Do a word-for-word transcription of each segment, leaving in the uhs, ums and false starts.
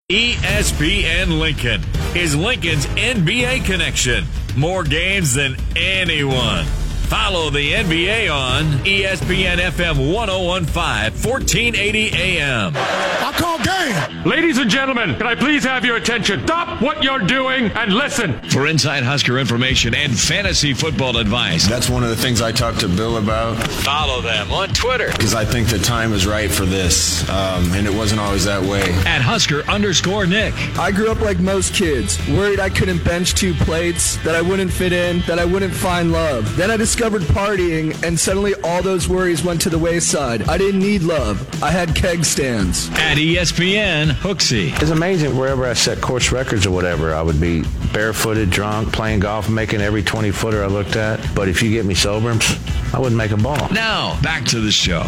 E S P N Lincoln is Lincoln's N B A connection. More games than anyone. Follow the N B A on E S P N F M one oh one point five, fourteen eighty A M. I call game. Ladies and gentlemen, can I please have your attention? Stop what you're doing and listen. For Inside Husker information and fantasy football advice. That's one of the things I talked to Bill about. Follow them on Twitter. Because I think the time is right for this, um, and it wasn't always that way. At Husker underscore Nick. I grew up like most kids, worried I couldn't bench two plates, that I wouldn't fit in, that I wouldn't find love. Then I discovered partying, and suddenly all those worries went to the wayside. I didn't need love. I had keg stands. At E S P N, Hooksy. It's amazing. Wherever I set course records or whatever, I would be barefooted, drunk, playing golf, making every twenty-footer I looked at. But if you get me sober, I wouldn't make a ball. Now, back to the show.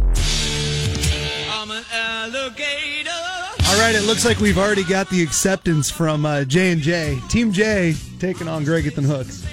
I'm an alligator. All right, it looks like we've already got the acceptance from uh, J and J. Team J taking on Gregathan Hooks.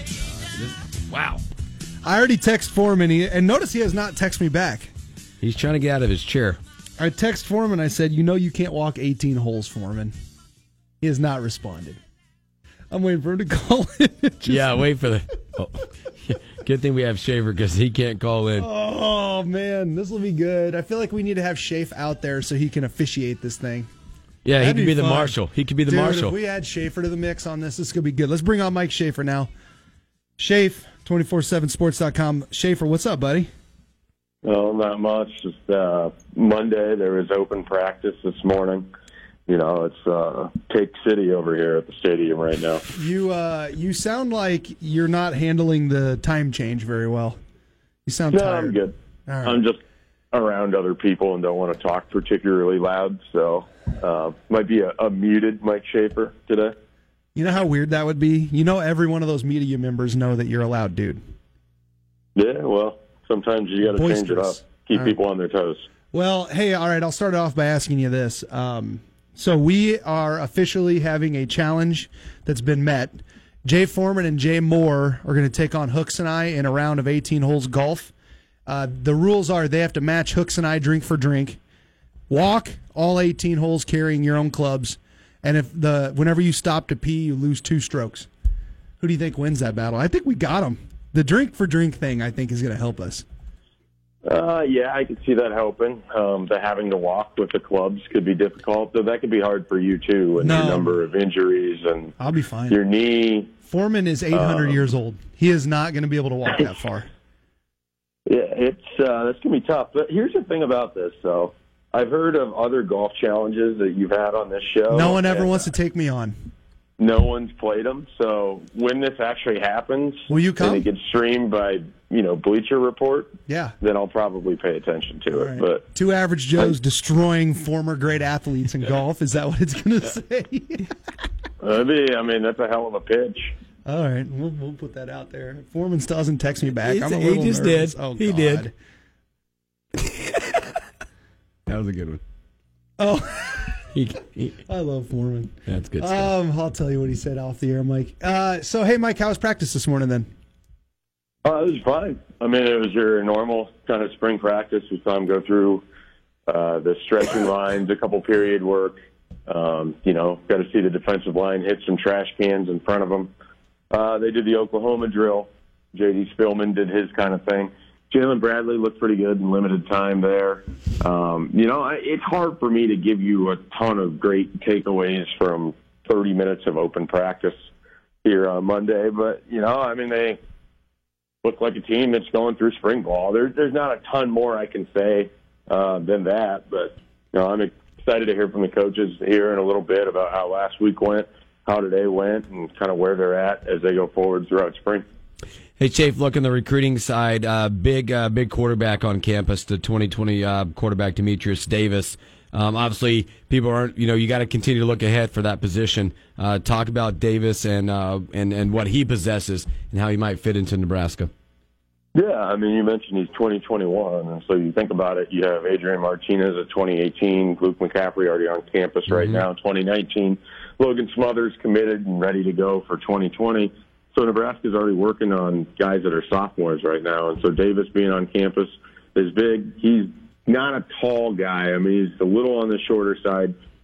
Wow. I already text Foreman, he, and notice he has not texted me back. He's trying to get out of his chair. I text Foreman, I said, you know you can't walk eighteen holes, Foreman. He has not responded. I'm waiting for him to call in. Just, yeah, wait for the... Oh. Good thing we have Schaefer because he can't call in. Oh, man, this will be good. I feel like we need to have Schaefer out there so he can officiate this thing. Yeah, That'd he could be, be the fun. marshal. He could be the Dude, marshal. If we add Schaefer to the mix on this, this could be good. Let's bring on Mike Schaefer now. Schaefer, two forty-seven sports dot com. Schaefer, what's up, buddy? Well, not much. Just uh, Monday, there was open practice this morning. You know, it's uh, Cake City over here at the stadium right now. You uh, you sound like you're not handling the time change very well. You sound no, tired. I'm good. All right. I'm just around other people and don't want to talk particularly loud, so uh, might be a, a muted Mike Schaefer today. You know how weird that would be? You know every one of those media members know that you're a loud dude. Yeah, well, sometimes you got to change it up. Keep all people right. on their toes. Well, hey, all right, I'll start off by asking you this. Um, so we are officially having a challenge that's been met. Jay Foreman and Jay Moore are going to take on Hooks and I in a round of eighteen holes golf. Uh, the rules are they have to match Hooks and I drink for drink, walk all eighteen holes carrying your own clubs, and if the whenever you stop to pee, you lose two strokes. Who do you think wins that battle? I think we got them. The drink for drink thing, I think, is going to help us. Uh, yeah, I could see that helping. Um, the having to walk with the clubs could be difficult, though that could be hard for you, too, and No. your number of injuries and I'll be fine. your knee. Foreman is eight hundred um, years old. He is not going to be able to walk that far. Yeah, it's uh, that's going to be tough. But here's the thing about this, though. I've heard of other golf challenges that you've had on this show. No one ever and wants to take me on. No one's played them. So when this actually happens, will you come? And it gets streamed by, you know, Bleacher Report. Yeah. Then I'll probably pay attention to All it. right. But Two average Joes I, destroying former great athletes in golf. Is that what it's going to say? uh, be, I mean, that's a hell of a pitch. All right, we'll, we'll put that out there. Foreman still doesn't text me back. He's, I'm a he little just nervous. did. Oh, he God. did. That was a good one. Oh, he, he, I love Foreman. That's good stuff. Um, I'll tell you what he said off the air, Mike. Uh, so, hey, Mike, how was practice this morning then? Uh, it was fine. I mean, it was your normal kind of spring practice. We saw him go through uh, the stretching lines, a couple period work. Um, you know, got to see the defensive line hit some trash cans in front of them. Uh, they did the Oklahoma drill. J D. Spillman did his kind of thing. Jalen Bradley looked pretty good in limited time there. Um, you know, it's hard for me to give you a ton of great takeaways from thirty minutes of open practice here on Monday. But, you know, I mean, they look like a team that's going through spring ball. There, there's not a ton more I can say uh, than that. But, you know, I'm excited to hear from the coaches here in a little bit about how last week went, how today went, and kind of where they're at as they go forward throughout spring. Hey, Chafe, look on the recruiting side, uh, big uh, big quarterback on campus, the twenty twenty uh, quarterback Demetrius Davis. Um, obviously, people aren't, you know, you got to continue to look ahead for that position. Uh, talk about Davis and, uh, and and what he possesses and how he might fit into Nebraska. Yeah, I mean, you mentioned he's twenty twenty-one, and so you think about it, you have Adrian Martinez at twenty eighteen, Luke McCaffrey already on campus right mm-hmm. now, twenty nineteen, Logan Smothers committed and ready to go for twenty twenty. So Nebraska's already working on guys that are sophomores right now, and so Davis being on campus is big. He's not a tall guy. I mean, he's a little on the shorter side,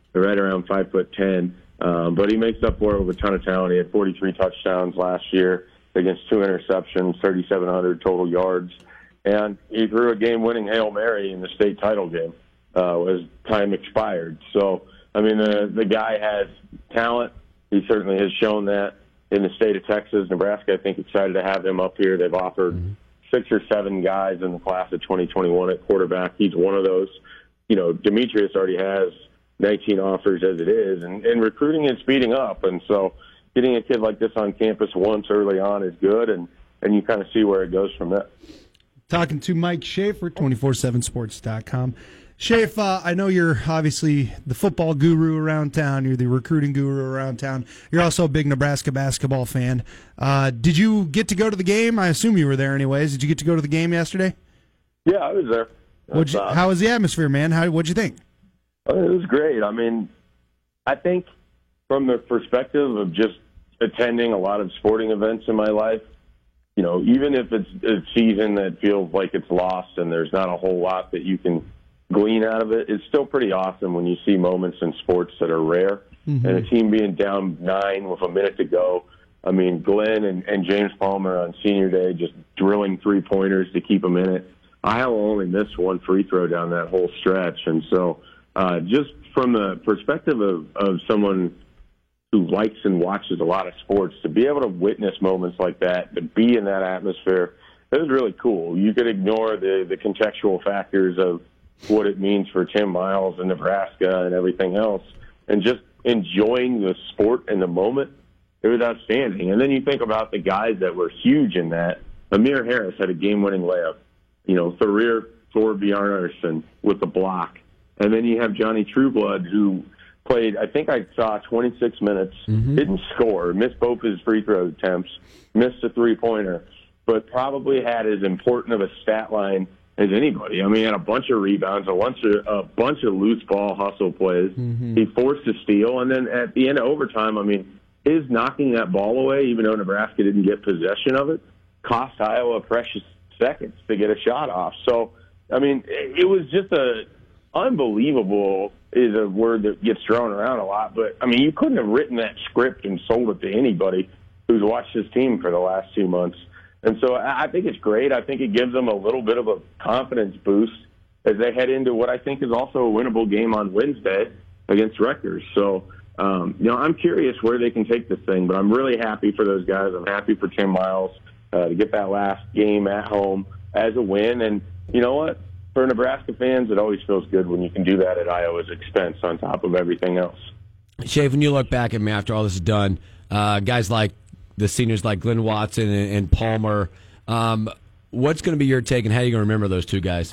right around five foot ten. Um, but he makes up for it with a ton of talent. He had forty-three touchdowns last year against two interceptions, thirty-seven hundred total yards. And he threw a game-winning Hail Mary in the state title game uh, as time expired. So, I mean, the, the guy has talent. He certainly has shown that in the state of Texas. Nebraska, I think, excited to have him up here. They've offered mm-hmm. six or seven guys in the class of twenty twenty-one at quarterback. He's one of those. You know, Demetrius already has nineteen offers as it is, and, and recruiting is speeding up. And so getting a kid like this on campus once early on is good, and, and you kind of see where it goes from there. Talking to Mike Schaefer, two four seven sports dot com. Schaefer, uh, I know you're obviously the football guru around town. You're the recruiting guru around town. You're also a big Nebraska basketball fan. Uh, did you get to go to the game? I assume you were there anyways. Did you get to go to the game yesterday? Yeah, I was there. What'd you, uh, how was the atmosphere, man? How, what'd you think? It was great. I mean, I think from the perspective of just attending a lot of sporting events in my life, you know, even if it's a season that feels like it's lost and there's not a whole lot that you can glean out of it, it's still pretty awesome when you see moments in sports that are rare. Mm-hmm. And a team being down nine with a minute to go. I mean, Glenn and, and James Palmer on senior day just drilling three-pointers to keep them in it. Iowa only missed one free throw down that whole stretch. And so uh, just from the perspective of, of someone who likes and watches a lot of sports, to be able to witness moments like that, to be in that atmosphere, it was really cool. You could ignore the, the contextual factors of what it means for Tim Miles and Nebraska and everything else, and just enjoying the sport and the moment. It was outstanding. And then you think about the guys that were huge in that. Amir Harris had a game-winning layup. You know, Thorir Thorbjarnarson with the block. And then you have Johnny Trueblood, who played, I think I saw twenty-six minutes, mm-hmm. didn't score, missed both his free throw attempts, missed a three-pointer, but probably had as important of a stat line as anybody. I mean, he had a bunch of rebounds, a bunch of, a bunch of loose ball hustle plays. Mm-hmm. He forced a steal, and then at the end of overtime, I mean, his knocking that ball away, even though Nebraska didn't get possession of it, cost Iowa precious seconds to get a shot off. So, I mean, it was just a unbelievable is a word that gets thrown around a lot, but, I mean, you couldn't have written that script and sold it to anybody who's watched this team for the last two months. And so I think it's great. I think it gives them a little bit of a confidence boost as they head into what I think is also a winnable game on Wednesday against Rutgers. So, um, you know, I'm curious where they can take this thing, but I'm really happy for those guys. I'm happy for Tim Miles uh, to get that last game at home as a win. And you know what? For Nebraska fans, it always feels good when you can do that at Iowa's expense on top of everything else. Shave, when you look back at me after all this is done, uh, guys like the seniors like Glenn Watson and, and Palmer, um, what's going to be your take, and how are you going to remember those two guys?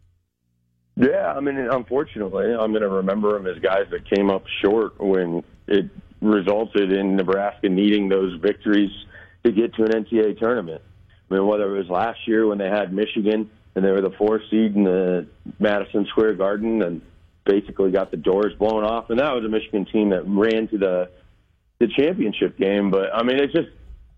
Yeah, I mean, unfortunately, I'm going to remember them as guys that came up short when it resulted in Nebraska needing those victories to get to an N C double A tournament. I mean, whether it was last year when they had Michigan and they were the fourth seed in the Madison Square Garden and basically got the doors blown off, and that was a Michigan team that ran to the the championship game. But, I mean, it's just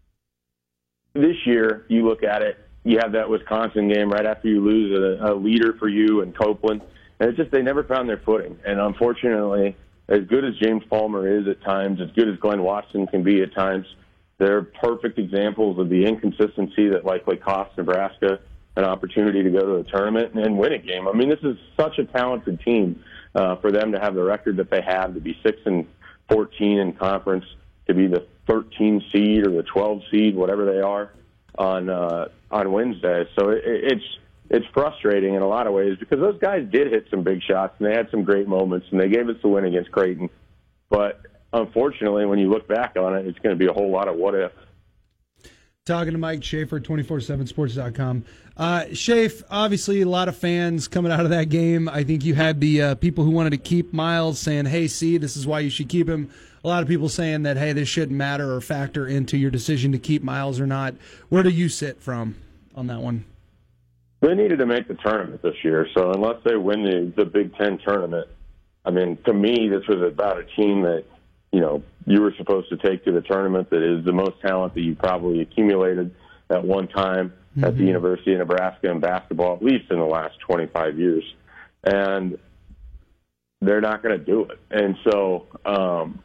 this year you look at it, you have that Wisconsin game right after you lose a, a leader for you and Copeland, and it's just they never found their footing. And unfortunately, as good as James Palmer is at times, as good as Glenn Watson can be at times, they're perfect examples of the inconsistency that likely cost Nebraska an opportunity to go to the tournament and win a game. I mean, this is such a talented team uh, for them to have the record that they have, to be six and fourteen in conference, to be the thirteen seed or the twelve seed, whatever they are, on uh, on Wednesday. So it, it's it's frustrating in a lot of ways because those guys did hit some big shots and they had some great moments and they gave us the win against Creighton. But unfortunately, when you look back on it, it's going to be a whole lot of what if. Talking to Mike Schaefer, two four seven sports dot com. Uh, Schaefer, obviously a lot of fans coming out of that game. I think you had the uh, people who wanted to keep Miles saying, hey, see, this is why you should keep him. A lot of people saying that, hey, this shouldn't matter or factor into your decision to keep Miles or not. Where do you sit from on that one? They needed to make the tournament this year, so unless they win the, the Big Ten tournament, I mean, to me, this was about a team that, you know, you were supposed to take to the tournament that is the most talent that you probably accumulated at one time mm-hmm. at the University of Nebraska in basketball, at least in the last twenty-five years. And they're not going to do it. And so, um,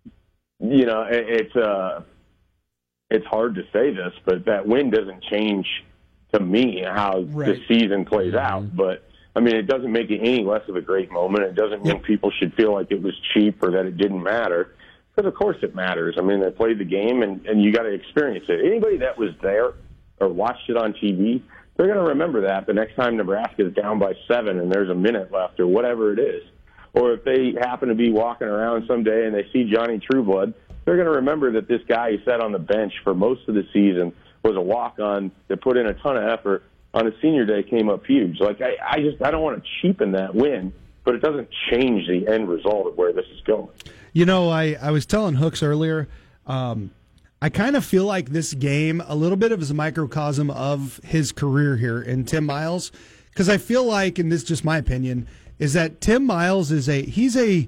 you know, it, it's uh, it's hard to say this, but that win doesn't change to me how right. the season plays out. But I mean, it doesn't make it any less of a great moment. It doesn't mean people should feel like it was cheap or that it didn't matter. Because, of course, it matters. I mean, they played the game, and, and you got to experience it. Anybody that was there or watched it on T V, they're going to remember that the next time Nebraska is down by seven and there's a minute left or whatever it is. Or if they happen to be walking around someday and they see Johnny Trueblood, they're going to remember that this guy who sat on the bench for most of the season was a walk-on that put in a ton of effort. On his senior day, came up huge. Like I, I just I don't want to cheapen that win, but it doesn't change the end result of where this is going. You know, I, I was telling Hooks earlier, um, I kind of feel like this game a little bit of is a microcosm of his career here in Tim Miles, because I feel like, and this is just my opinion, is that Tim Miles is a he's a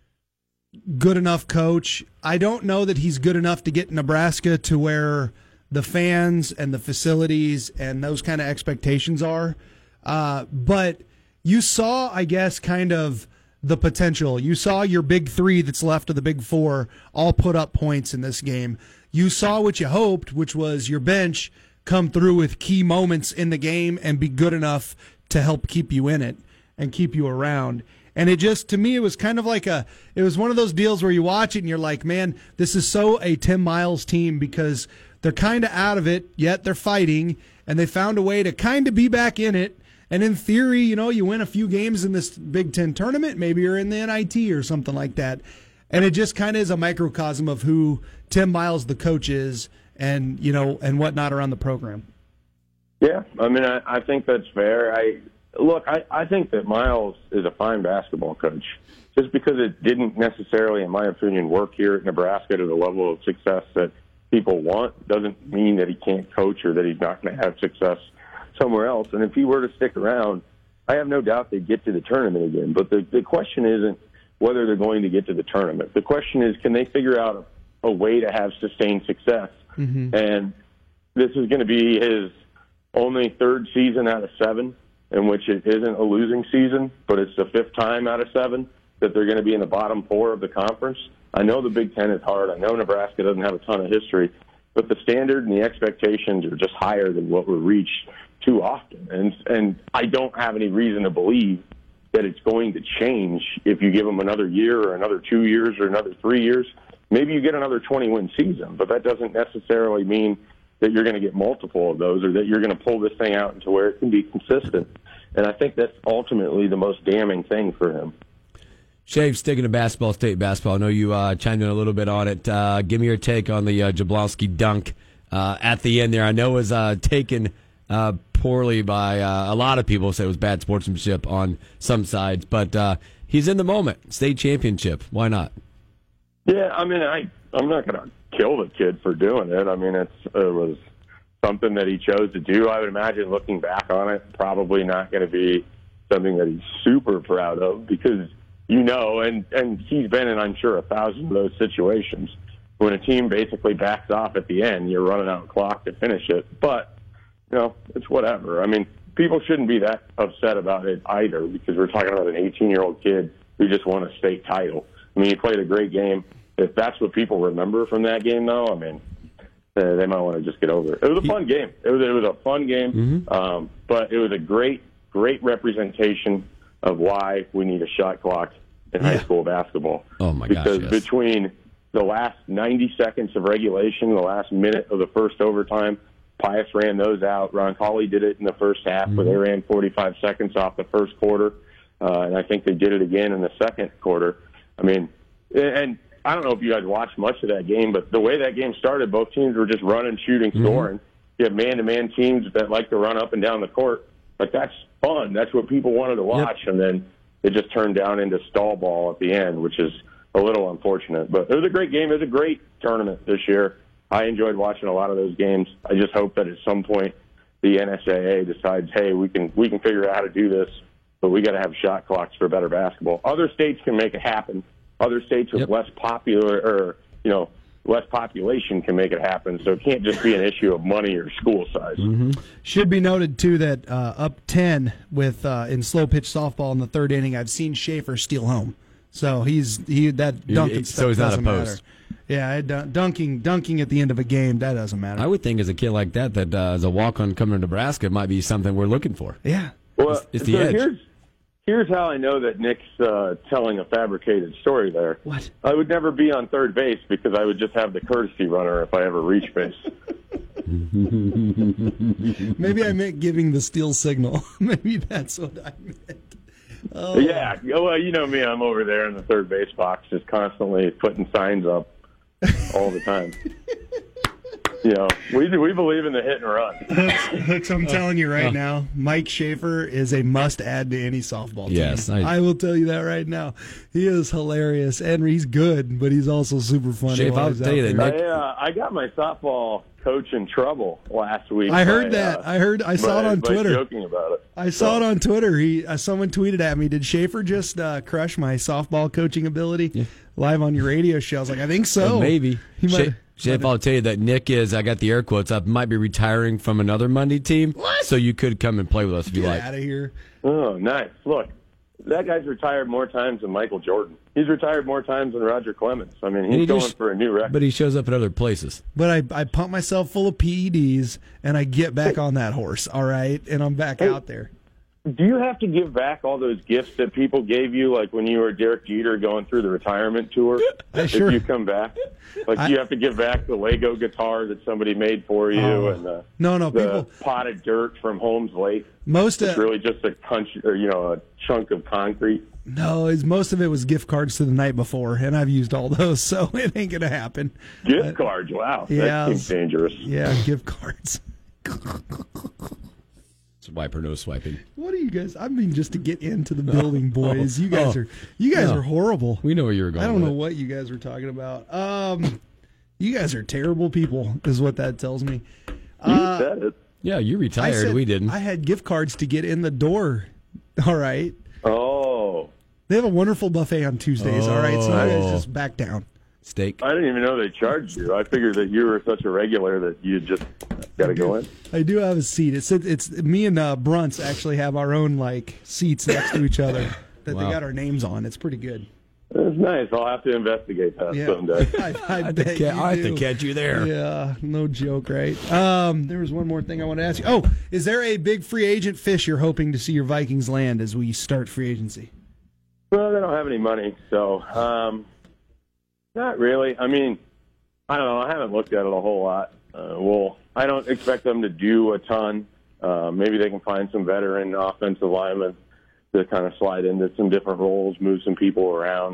good enough coach. I don't know that he's good enough to get Nebraska to where the fans and the facilities and those kind of expectations are. Uh, but you saw, I guess, kind of the potential. You saw your big three that's left of the big four all put up points in this game. You saw what you hoped, which was your bench come through with key moments in the game and be good enough to help keep you in it and keep you around. And it just, to me, it was kind of like a, it was one of those deals where you watch it and you're like, man, this is so a Tim Miles team because they're kind of out of it, yet they're fighting, and they found a way to kind of be back in it. And in theory, you know, you win a few games in this Big Ten tournament, maybe you're in the N I T or something like that. And it just kind of is a microcosm of who Tim Miles, the coach, is, and, you know, and whatnot around the program. Yeah, I mean, I, I think that's fair. I Look, I, I think that Miles is a fine basketball coach. Just because it didn't necessarily, in my opinion, work here at Nebraska to the level of success that people want doesn't mean that he can't coach or that he's not going to have success somewhere else. And if he were to stick around, I have no doubt they'd get to the tournament again. But the, the question isn't whether they're going to get to the tournament. The question is, can they figure out a, a way to have sustained success? Mm-hmm. And this is going to be his only third season out of seven in which it isn't a losing season, but it's the fifth time out of seven that they're going to be in the bottom four of the conference. I know the Big Ten is hard. I know Nebraska doesn't have a ton of history, but the standard and the expectations are just higher than what were reached too often. And and I don't have any reason to believe that it's going to change if you give them another year or another two years or another three years. Maybe you get another twenty-win season, but that doesn't necessarily mean that you're going to get multiple of those or that you're going to pull this thing out into where it can be consistent. And I think that's ultimately the most damning thing for him. Shave, sticking to basketball, state basketball. I know you uh, chimed in a little bit on it. Uh, give me your take on the uh, Jablonski dunk uh, at the end there. I know it was uh, taken uh, poorly by uh, a lot of people. Say it was bad sportsmanship on some sides, but uh, he's in the moment. State championship. Why not? Yeah, I mean, I, I'm not going to kill the kid for doing it. I mean, it's, it was something that he chose to do. I would imagine looking back on it, probably not going to be something that he's super proud of because, you know, and, and he's been in, I'm sure, a thousand of those situations. When a team basically backs off at the end, you're running out of clock to finish it. But, you know, it's whatever. I mean, people shouldn't be that upset about it either because we're talking about an eighteen-year-old kid who just won a state title. I mean, he played a great game. If that's what people remember from that game, though, I mean, uh, they might want to just get over it. It was a fun game. It was, it was a fun game, mm-hmm. um, but it was a great, great representation of why we need a shot clock in yeah. high school basketball. Oh, my because gosh, yes. between the last ninety seconds of regulation, the last minute of the first overtime, Pius ran those out. Ron Colley did it in the first half mm-hmm. where they ran forty-five seconds off the first quarter, uh, and I think they did it again in the second quarter. I mean, and I don't know if you guys watched much of that game, but the way that game started, both teams were just running, shooting, mm-hmm. scoring. You have man-to-man teams that like to run up and down the court. Like, that's fun. That's what people wanted to watch. Yep. And then it just turned down into stall ball at the end, which is a little unfortunate. But it was a great game. It was a great tournament this year. I enjoyed watching a lot of those games. I just hope that at some point the N S A A decides, hey, we can we can figure out how to do this, but we got to have shot clocks for better basketball. Other states can make it happen. Other states with yep. less popular or, you know, less population can make it happen. So it can't just be an issue of money or school size. Mm-hmm. Should be noted too that uh, up ten with uh, in slow pitch softball in the third inning, I've seen Schaefer steal home. So he's he that dunking stuff so he's not doesn't a post. matter. Yeah, dun- dunking dunking at the end of a game, that doesn't matter. I would think as a kid like that, that uh, as a walk-on coming to Nebraska might be something we're looking for. Yeah. Well, it's, it's the so edge. Here's, here's how I know that Nick's uh, telling a fabricated story there. What? I would never be on third base because I would just have the courtesy runner if I ever reach base. Maybe I meant giving the steal signal. Maybe that's what I meant. Oh. Yeah, well, you know me. I'm over there in the third base box just constantly putting signs up all the time. You know, we we believe in the hit and run. Hooks, Hooks, I'm telling you right now, Mike Schaefer is a must-add to any softball team. Yes, I, I will tell you that right now. He is hilarious, and he's good, but he's also super funny. Schaefer, while I'll he's tell you out that there. Nick- I, uh, I got my softball coach in trouble last week. I heard by, that. Uh, I heard. I saw by, it on by Twitter. Joking about it. I saw it on Twitter. He uh, someone tweeted at me, "Did Schaefer just uh, crush my softball coaching ability Yeah. live on your radio show?" I was like, "I think so." Well, maybe. He might. Sha- Schaefer, I'll tell you that Nick is, I got the air quotes up, might be retiring from another Monday team. What? So you could come and play with us if you Get like. out of here. Oh, nice. Look, that guy's retired more times than Michael Jordan. He's retired more times than Roger Clemens. I mean, he's He going just- for a new record. But he shows up at other places. But I, I pump myself full of P E Ds, and I get back on that horse, all right? And I'm back out there. Do you have to give back all those gifts that people gave you, like when you were Derek Jeter going through the retirement tour? I if sure- you come back, like I- do you have to give back the Lego guitar that somebody made for you, Oh. and the, No, no, the people- pot of dirt from Holmes Lake? Most It's of really just a punch, or you know, a chunk of concrete. no, is most of it was gift cards to the night before, and I've used all those, so it ain't gonna happen. Gift Uh, cards, wow, yeah, that seems dangerous. Yeah, gift cards. Swipe or no swiping. What are you guys? I mean, just to get into the building, boys. You guys Oh. are you guys No. are horrible. We know where you were going I don't with know it. what you guys were talking about. Um, you guys are terrible people, is what that tells me. You Uh, said it. Yeah, you I retired. said we didn't. I had gift cards to get in the door. All right. Oh, They have a wonderful buffet on Tuesdays. All right, so you guys Oh. just back down. Steak. I didn't even know they charged you. I figured that you were such a regular that you just got to go in. I do have a seat. It's it's me and uh, Brunts actually have our own like seats next to each other that Wow. they got our names on. It's pretty good. That's nice. I'll have to investigate that Yeah, someday. I, I, I, bet have to, you ca- I have to do. catch you there. Yeah, no joke, right? Um, there was one more thing I want to ask you. Oh, is there a big free agent fish you're hoping to see your Vikings land as we start free agency? Well, they don't have any money, so um, not really. I mean, I don't know. I haven't looked at it a whole lot. Uh, well, I don't expect them to do a ton. Uh, maybe they can find some veteran offensive linemen to kind of slide into some different roles, move some people around.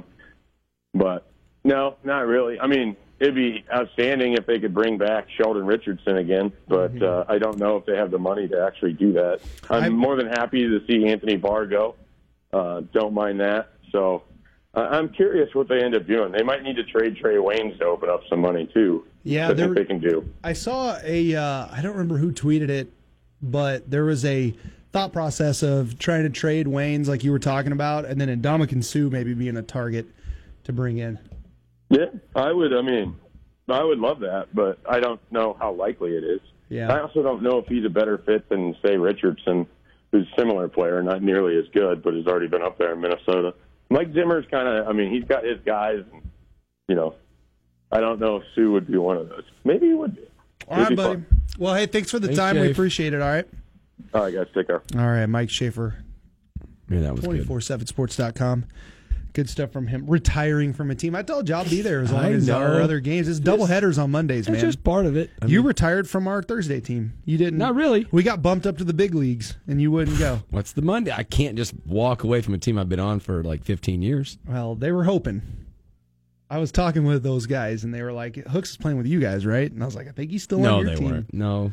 But no, not really. I mean, it'd be outstanding if they could bring back Sheldon Richardson again, but Mm-hmm. uh, I don't know if they have the money to actually do that. I'm I- more than happy to see Anthony Barr go. Uh, don't mind that. So uh, I'm curious what they end up doing. They might need to trade Trey Waynes to open up some money too. Yeah, I there- think they can do. I saw a, uh, I don't remember who tweeted it, but there was a thought process of trying to trade Waynes like you were talking about, and then Ndamukong Suh maybe being a target to bring in. Yeah, I would. I mean, I would love that, but I don't know how likely it is. Yeah. I also don't know if he's a better fit than, say, Richardson, who's a similar player, not nearly as good, but has already been up there in Minnesota. Mike Zimmer's kind of, I mean, he's got his guys, and, you know, I don't know if Sue would be one of those. Maybe he would be. All right, It'd be buddy. fun. Well, hey, thanks for the Thanks, time. We Dave. appreciate it, all right? All right, guys, take care. All right, Mike Schaefer, Yeah, that was good. two forty-seven sports dot com. Good stuff from him. Retiring from a team. I told you I'll be there as long I as know. our other games. It's double headers on Mondays, That's man. just part of it. I You mean, retired from our Thursday team. You didn't. Not really. We got bumped up to the big leagues, and you wouldn't go. what's the Monday? I can't just walk away from a team I've been on for like fifteen years. Well, they were hoping. I was talking with those guys, and they were like, Hooks is playing with you guys, right? And I was like, I think he's still No, on your they team. weren't. No.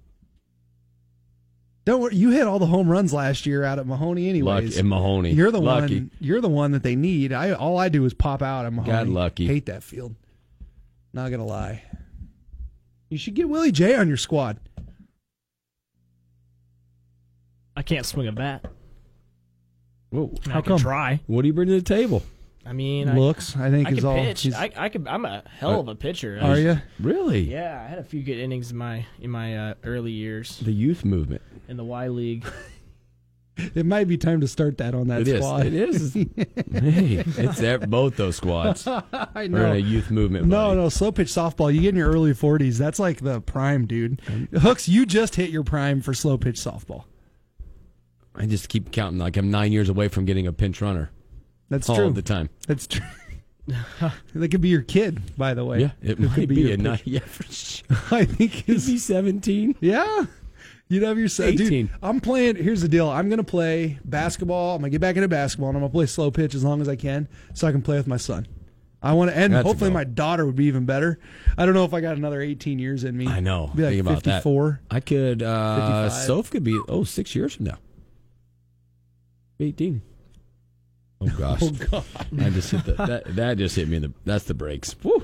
Don't worry. You hit all the home runs last year out at Mahoney anyways. Lucky. And Mahoney. You're the Lucky. one. You're the one that they need. I all I do is pop out at Mahoney. Got lucky. Hate that field. Not gonna lie. You should get Willie J on your squad. I can't swing a bat. Whoa. I How can come? try. What do you bring to the table? I mean, looks. I, I think I is can all. pitch. I, I could. I'm a hell of a pitcher. Are you really? Yeah, I had a few good innings in my in my uh, early years. The youth movement in the Y League. It might be time to start that on that it squad. Is. It is. Hey, it's there, both those squads. I know. We're in a youth movement. No, buddy. no, slow pitch softball. You get in your early forties. That's like the prime, dude. Hooks, you just hit your prime for slow pitch softball. I just keep counting like I'm nine years away from getting a pinch runner. That's all true. All the time. That's true. That could be your kid, by the way. Yeah, it, it might could be, be a your nine. pitch. Yeah, for sure. I think He'd be seventeen. Yeah. You'd have your son. eighteen. Dude, I'm playing. Here's the deal. I'm going to play basketball. I'm going to get back into basketball, and I'm going to play slow pitch as long as I can so I can play with my son. I want to, and That's hopefully my daughter would be even better. I don't know if I got another eighteen years in me. I know. Be like Think about fifty-four. that. I could, uh, fifty-five. Soph could be, oh, six years from now. eighteen. Oh, gosh. Oh, God. I just hit the, that, that just hit me in the, that's the brakes. Woo.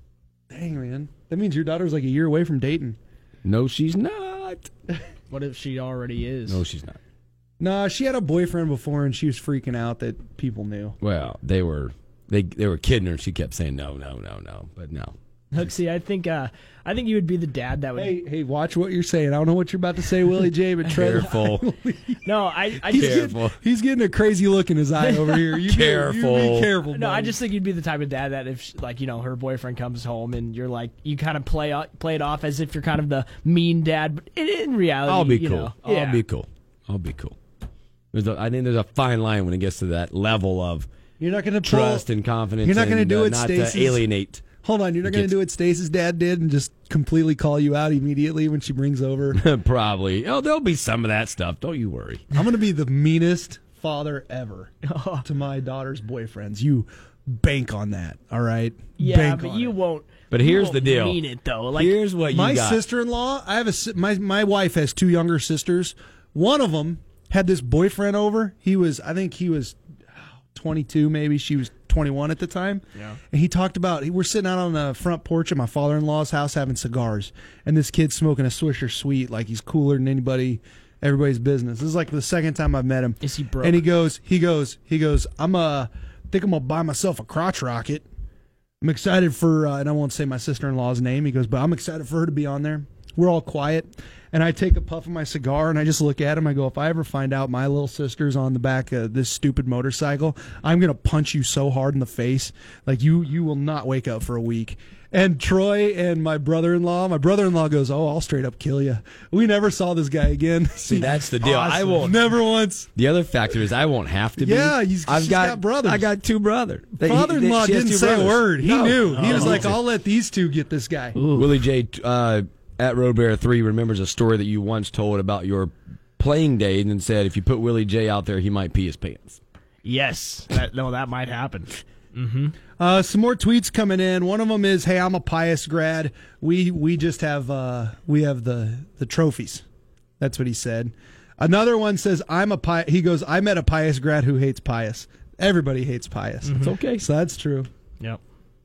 Dang, man. That means your daughter's like a year away from dating. No, she's not. What if she already is? No, she's not. Nah, she had a boyfriend before, and she was freaking out that people knew. Well, they were they they were kidding her. She kept saying no, no, no, no, but no. Hooksy, I think uh, I think you would be the dad that would. Hey, hey, watch what you're saying. I don't know what you're about to say, Willie J, but tread Careful. No, I, I he's just, Careful. Getting, he's getting a crazy look in his eye over here. You Careful. Be, you be careful. No, I buddy. just think you'd be the type of dad that if, like, you know, her boyfriend comes home and you're like, you kind of play o- play it off as if you're kind of the mean dad, but in, in reality, I'll be you cool. know, I'll yeah. be cool. I'll be cool. There's a, I think there's a fine line when it gets to that level of You're not going to trust and confidence. You're not going to and, do uh, it, not Stacey's- to alienate. Hold on, you're not going to do what Stace's dad did and just completely call you out immediately when she brings over. Probably. Oh, there'll be some of that stuff. Don't you worry. I'm going to be the meanest father ever to my daughter's boyfriends. You bank on that, all right? Yeah, bank but on you it. won't. But you here's won't the deal. Mean it though. Like, here's what you my got. sister-in-law. I have a si- my my wife has two younger sisters. One of them had this boyfriend over. He was, I think he was twenty-two, maybe. She was twenty-one at the time. Yeah. And he talked about, he, we're sitting out on the front porch at my father-in-law's house having cigars, and this kid's smoking a Swisher Sweet like he's cooler than anybody, everybody's business. This is like the second time I've met him. Is he broke? And he goes, he goes, he goes, I'm uh think I'm gonna buy myself a crotch rocket. I'm excited for, uh, and I won't say my sister-in-law's name. He goes, but I'm excited for her to be on there. We're all quiet. And I take a puff of my cigar, and I just look at him. I go, if I ever find out my little sister's on the back of this stupid motorcycle, I'm going to punch you so hard in the face. Like, you you will not wake up for a week. And Troy and my brother-in-law, my brother-in-law goes, oh, I'll straight up kill you. We never saw this guy again. See, that's the deal. Awesome. I won't. Never once. The other factor is I won't have to be. Yeah, he's- I've she's got, got brothers. I got two brothers. They- Father-in-law she has didn't two say brothers. a word. He No. knew. He No. was like, I'll let these two get this guy. Willie J. Uh, at Road Bear three remembers a story that you once told about your playing day and then said if you put Willie J out there, he might pee his pants. Yes, that, no, that might happen. Mm-hmm. Uh, some more tweets coming in. One of them is, "Hey, I'm a Pius grad. We we just have uh, we have the the trophies." That's what he said. Another one says, "I'm a Pius." He goes, "I met a Pius grad who hates Pius. Everybody hates Pius. It's okay." So that's true. Yep.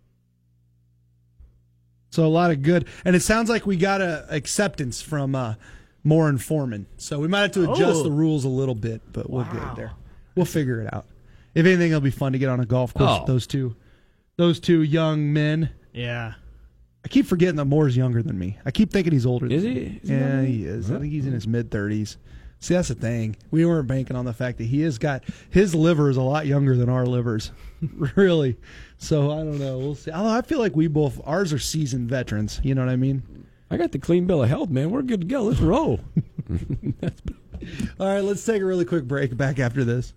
So a lot of good, and it sounds like we got a acceptance from uh, Moore and Foreman. So we might have to adjust Oh. the rules a little bit, but we'll get Wow. it there. We'll figure it out. If anything, it'll be fun to get on a golf course Oh. with those two, those two young men. Yeah. I keep forgetting that Moore's younger than me. I keep thinking he's older than Is me. he? Is he yeah, younger? he is. I think he's in his mid thirties. See, that's the thing. We weren't banking on the fact that he has got his liver is a lot younger than our livers, really. So I don't know. We'll see. Although I feel like we both ours are seasoned veterans. You know what I mean? I got the clean bill of health, man. We're good to go. Let's roll. All right, let's take a really quick break. Back after this.